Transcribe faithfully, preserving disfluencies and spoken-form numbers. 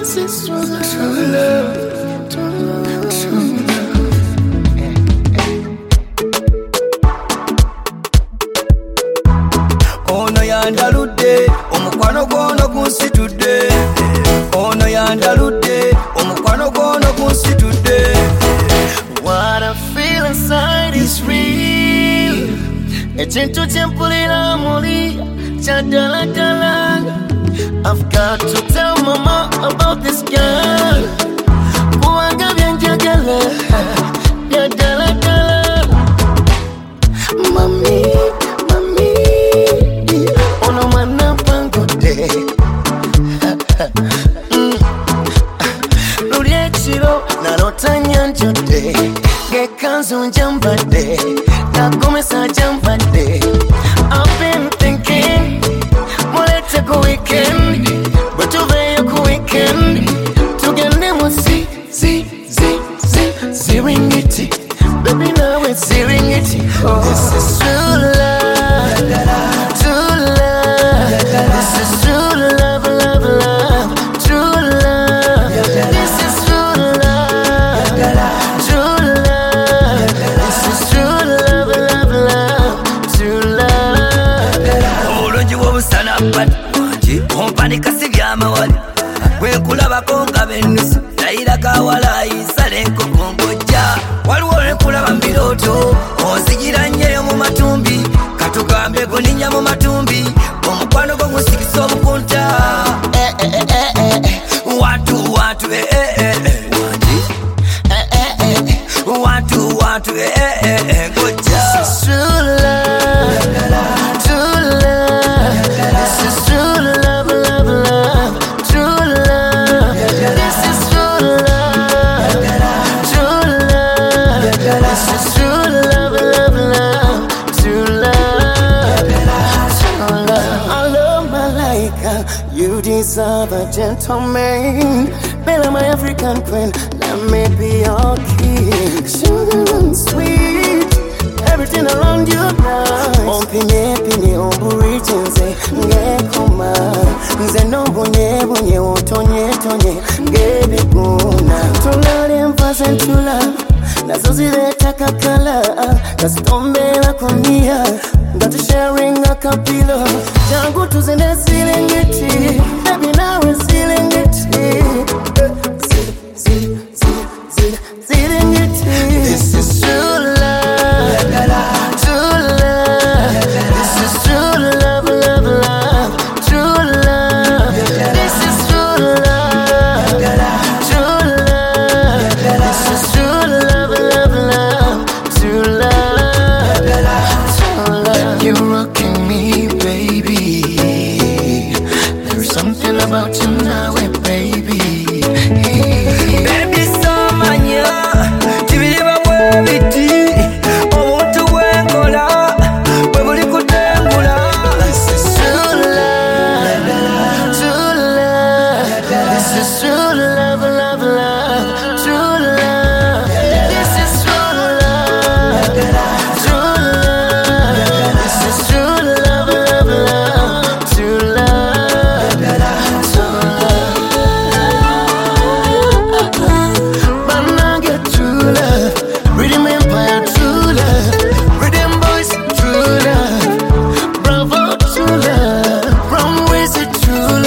This is true love, true love, true love, true love. Ono yandalude, omukwano gwono gunsitude. Ono yandalude, omukwano gwono gunsitude. What I feel inside is real. Ekintu kyempulira muli kyadala dala. I've got to tell mama about this girl. Kuwanga byenjagala byadala dala. Mami, mami, ono mwana pangode. Luli ekiro nalota nyanjode. Gekanzu njambade, nakomesa jambade. I've been thinking, mulete ku weekend, butuveyo ku weekend. Tugende mu zi, zi, zi, zi, ziringiti. Baby now it's ziringiti. Oh, this is true love, true love. This is true love, love, love, true love. This is true love, true love. This is true love, love, love, true love. Olungi w'obusana bati wangi ompanika si by'amawali. Bwenkulabako nga bennusu nayira kawala ayisala enkoko ng'ojja. Waliwo lwenkulaba mu birooto onzigira nnyo mu matumbi. Katugambe guninnya mu matumbi omukwano gwo gusikisa obukunta. Eh, eh, eh, eh, eh. Watu watu eh, eh, eh, eh. Wangi eh, eh, eh, eh. Watu watu eh, eh, eh, eh. Ng'ojja. This is true love, true love. This is true love, love, love, true love. This is true love, true love. This is true love, love, love, true love, true love. I love Malaika, you deserve a gentleman. Bella, my African queen, let me be your king. Sugar and sweet, everything around you nice. Ompinye pinye omburiti nze ngekoma. Nze nombunye bunye otonye tonye ngebiguna. Tulale mfaze ntula nazo zireta kakala. Kasitombera kunia ngati sharing a kapilo. Jangu tuzende zilingiti, baby nawe zilingiti. This is true love, true love. This is true love, love, love, true love. This is true love, true love. This is true love, love, love, true love, true love. You're rocking me, baby. There's something about you now, baby. Baby, so manya. True